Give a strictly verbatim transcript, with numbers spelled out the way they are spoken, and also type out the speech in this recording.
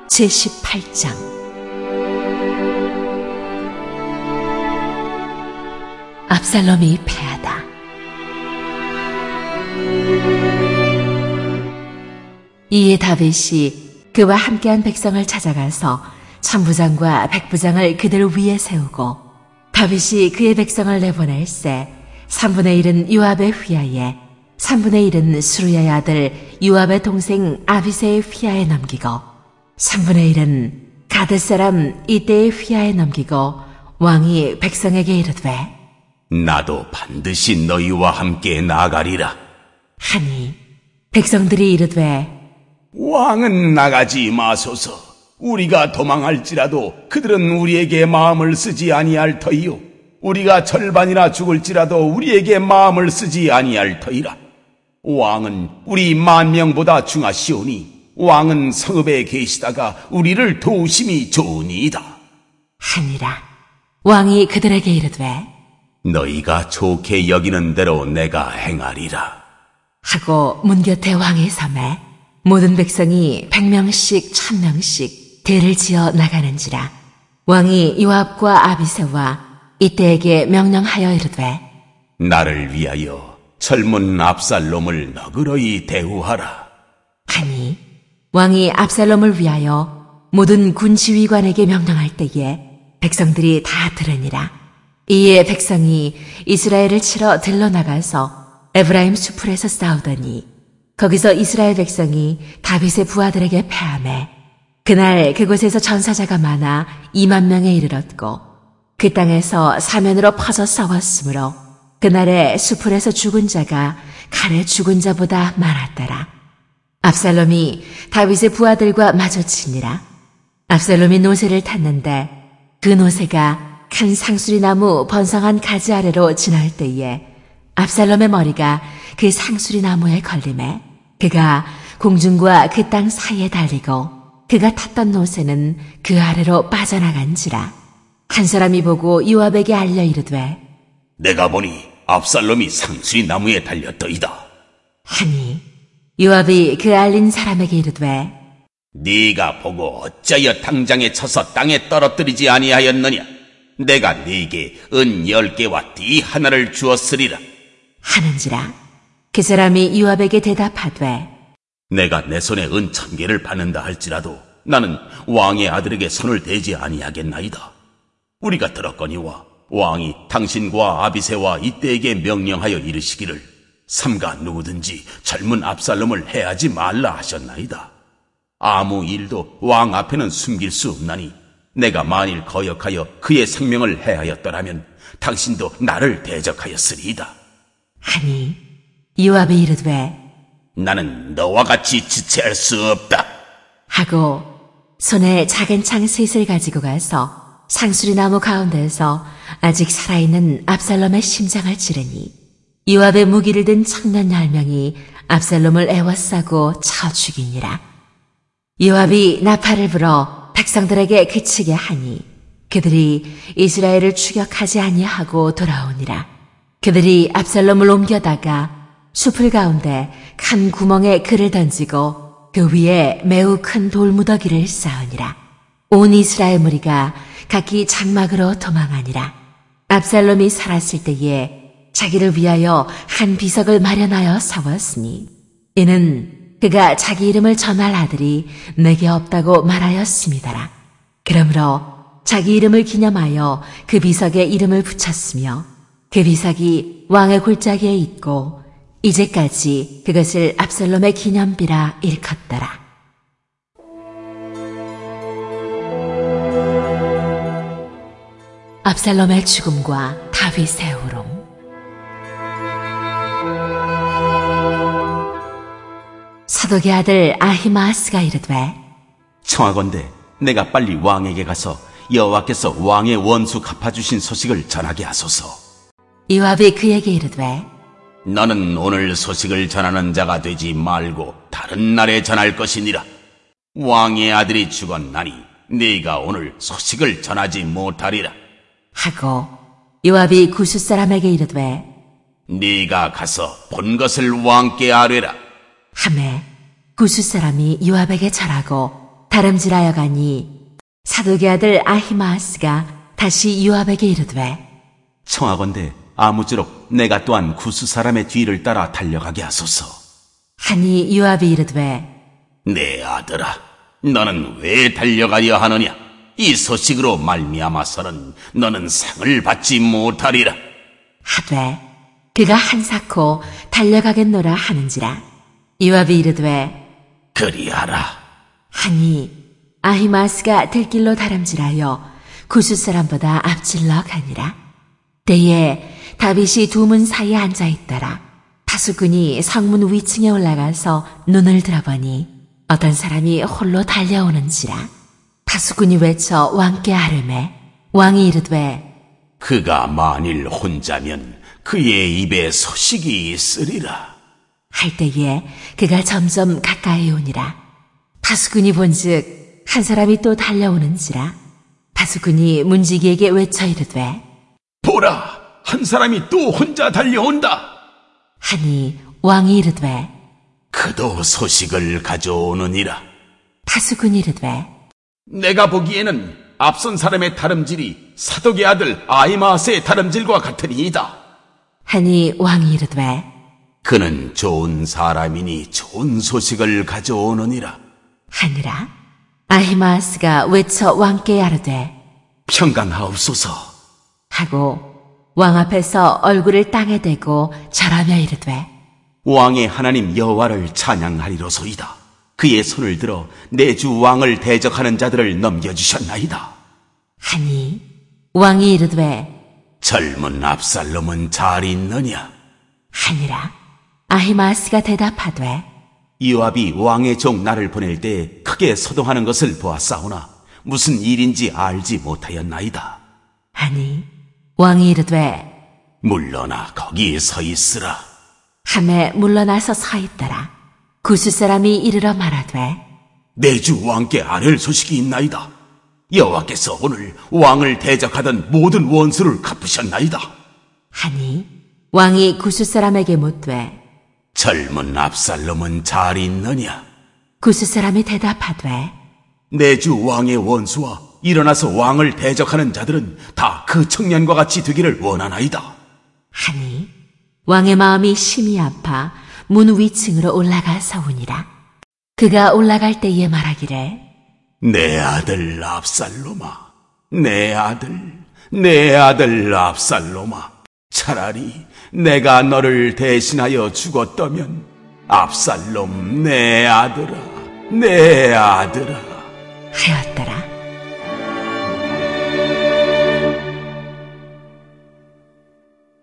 제십팔 장. 압살롬이 패하다. 이에 다윗이 그와 함께한 백성을 찾아가서 천부장과 백부장을 그들 위에 세우고, 다윗이 그의 백성을 내보낼세 삼분의 일은 요압의 휘하에, 삼분의 일은 수루야의 아들 요압의 동생 아비새의 휘하에 넘기고, 삼분의 일은 가드 사람 이때의 휘하에 넘기고, 왕이 백성에게 이르되 나도 반드시 너희와 함께 나가리라 하니, 백성들이 이르되 왕은 나가지 마소서. 우리가 도망할지라도 그들은 우리에게 마음을 쓰지 아니할 터이요, 우리가 절반이나 죽을지라도 우리에게 마음을 쓰지 아니할 터이라. 왕은 우리 만 명보다 중하시오니 왕은 성읍에 계시다가 우리를 도우심이 좋으니이다 하니라. 왕이 그들에게 이르되 너희가 좋게 여기는 대로 내가 행하리라 하고 문 곁에 왕이 서매 모든 백성이 백 명씩 천 명씩 대를 지어 나가는지라. 왕이 요압과 아비새와 이때에게 명령하여 이르되 나를 위하여 젊은 압살롬을 너그러이 대우하라 하니, 왕이 압살롬을 위하여 모든 군 지휘관에게 명령할 때에 백성들이 다 들으니라. 이에 백성이 이스라엘을 치러 들러나가서 에브라임 수풀에서 싸우더니 거기서 이스라엘 백성이 다윗의 부하들에게 패하매 그날 그곳에서 전사자가 많아 이만 명에 이르렀고, 그 땅에서 사면으로 퍼져 싸웠으므로 그날에 수풀에서 죽은 자가 칼에 죽은 자보다 많았더라. 압살롬이 다윗의 부하들과 마주치니라. 압살롬이 노새를 탔는데 그 노새가 큰 상수리나무 번성한 가지 아래로 지날 때에 압살롬의 머리가 그 상수리나무에 걸리매 그가 공중과 그 땅 사이에 달리고 그가 탔던 노새는 그 아래로 빠져나간지라. 한 사람이 보고 요압에게 알려 이르되 내가 보니 압살롬이 상수리 나무에 달렸더이다 하니, 요압이 그 알린 사람에게 이르되 네가 보고 어찌하여 당장에 쳐서 땅에 떨어뜨리지 아니하였느냐. 내가 네게 은 열 개와 띠 하나를 주었으리라 하는지라. 그 사람이 요압에게 대답하되 내가 내 손에 은 천 개를 받는다 할지라도 나는 왕의 아들에게 손을 대지 아니하겠나이다. 우리가 들었거니와 왕이 당신과 아비새와 이때에게 명령하여 이르시기를 삼가 누구든지 젊은 압살롬을 해하지 말라 하셨나이다. 아무 일도 왕 앞에는 숨길 수 없나니 내가 만일 거역하여 그의 생명을 해하였더라면 당신도 나를 대적하였으리이다 하니, 요압이 이르되 나는 너와 같이 지체할 수 없다 하고 손에 작은 창 셋을 가지고 가서 상수리나무 가운데에서 아직 살아있는 압살롬의 심장을 찌르니 요압의 무기를 든 청년 열 명이 압살롬을 애워싸고 쳐 죽이니라. 요압이 나팔을 불어 백성들에게 그치게 하니 그들이 이스라엘을 추격하지 아니하고 돌아오니라. 그들이 압살롬을 옮겨다가 숲을 가운데 큰 구멍에 그를 던지고 그 위에 매우 큰 돌무더기를 쌓으니라. 온 이스라엘 무리가 각기 장막으로 도망하니라. 압살롬이 살았을 때에 자기를 위하여 한 비석을 마련하여 세웠으니 이는 그가 자기 이름을 전할 아들이 내게 없다고 말하였음이더라. 그러므로 자기 이름을 기념하여 그 비석에 이름을 붙였으며 그 비석이 왕의 골짜기에 있고 이제까지 그것을 압살롬의 기념비라 일컫더라. 압살롬의 죽음과 다윗의 우롱. 사독의 아들 아히마아스가 이르되 청하건대 내가 빨리 왕에게 가서 여호와께서 왕의 원수 갚아주신 소식을 전하게 하소서. 요압이 그에게 이르되 너는 오늘 소식을 전하는 자가 되지 말고 다른 날에 전할 것이니라. 왕의 아들이 죽었나니 네가 오늘 소식을 전하지 못하리라 하고 요압이 구스 사람에게 이르되 네가 가서 본 것을 왕께 아뢰라 하매 구스 사람이 요압에게 절하고 다름질하여 가니 사독의 아들 아히마아스가 다시 요압에게 이르되 청하건대 아무쪼록 내가 또한 구스 사람의 뒤를 따라 달려가게 하소서. 하니 요압이 이르되 내 아들아, 너는 왜 달려가려 하느냐? 이 소식으로 말미암아서는 너는 상을 받지 못하리라. 하되 그가 한사코 달려가겠노라 하는지라. 요압이 이르되 그리하라. 하니 아히마아스가 들길로 다름질하여 구스 사람보다 앞질러 가니라. 때에 다윗이 두 문 사이에 앉아있더라. 파수꾼이 성문 위층에 올라가서 눈을 들어보니 어떤 사람이 홀로 달려오는지라. 파수꾼이 외쳐 왕께 아뢰매 왕이 이르되 그가 만일 혼자면 그의 입에 소식이 있으리라. 할 때에 그가 점점 가까이 오니라. 파수꾼이 본즉 한 사람이 또 달려오는지라. 파수꾼이 문지기에게 외쳐 이르되 보라, 한 사람이 또 혼자 달려온다. 하니 왕이 이르되 그도 소식을 가져오느니라. 파수꾼이 이르되 내가 보기에는 앞선 사람의 다름질이 사독의 아들 아히마아스의 다름질과 같으니이다. 하니 왕이 이르되 그는 좋은 사람이니 좋은 소식을 가져오느니라. 하니라. 아히마아스가 외쳐 왕께 아뢰되 평강하옵소서. 하고 왕 앞에서 얼굴을 땅에 대고 절하며 이르되 왕의 하나님 여호와를 찬양하리로소이다. 그의 손을 들어 내 주 왕을 대적하는 자들을 넘겨주셨나이다. 하니 왕이 이르되 젊은 압살롬은 잘 있느냐? 하니라. 아히마아스가 대답하되 요압이 왕의 종 나를 보낼 때 크게 소동하는 것을 보았사오나 무슨 일인지 알지 못하였나이다. 하니 왕이 이르되 물러나 거기 서 있으라. 함에 물러나서 서 있더라. 구스 사람이 이르러 말하되 내 주 왕께 아랠 소식이 있나이다. 여호와께서 오늘 왕을 대적하던 모든 원수를 갚으셨나이다. 하니 왕이 구스 사람에게 묻되 젊은 압살롬은 잘 있느냐? 구스 사람이 대답하되 내 주 왕의 원수와 일어나서 왕을 대적하는 자들은 다 그 청년과 같이 되기를 원하나이다. 하니 왕의 마음이 심히 아파 문 위층으로 올라가서 우니라. 그가 올라갈 때에 말하기를 내 아들 압살롬아, 내 아들, 내 아들 압살롬아, 차라리 내가 너를 대신하여 죽었다면 압살롬 내 아들아, 내 아들아 하였다.